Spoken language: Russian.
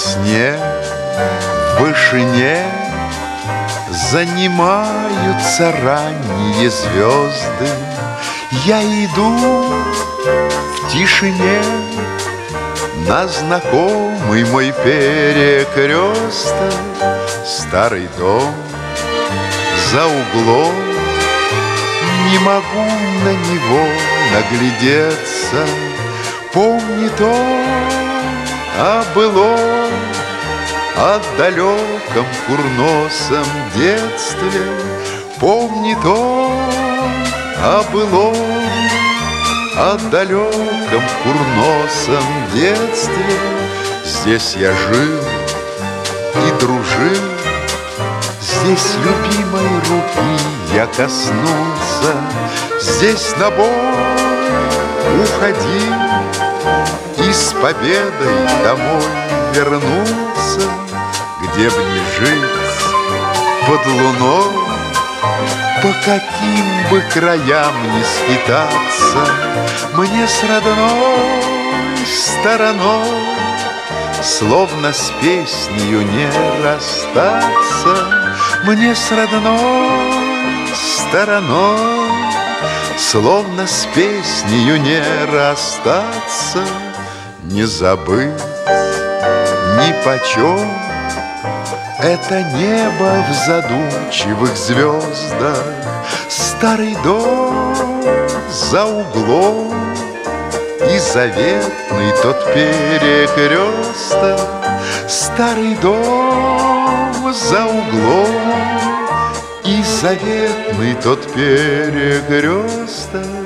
весне в вышине занимаются ранние звезды. Я иду в тишине на знакомый мой перекресток. Старый дом за углом, не могу на него наглядеться. Помнит он о былом, о далеком курносом детстве. Помнит он о былом, о далеком курносом детстве. Здесь я жил и дружил, здесь любимой руки я коснулся. Здесь на бой уходил и с победой домой вернулся. Где б не жить под луной, по каким бы краям не скитаться, мне с родной стороной словно с песнею не расстаться. Мне с родной стороной словно с песнею не расстаться. Не забыть нипочем это небо в задумчивых звездах. Старый дом за углом и заветный тот перекресток. Старый дом за углом и заветный тот перекресток.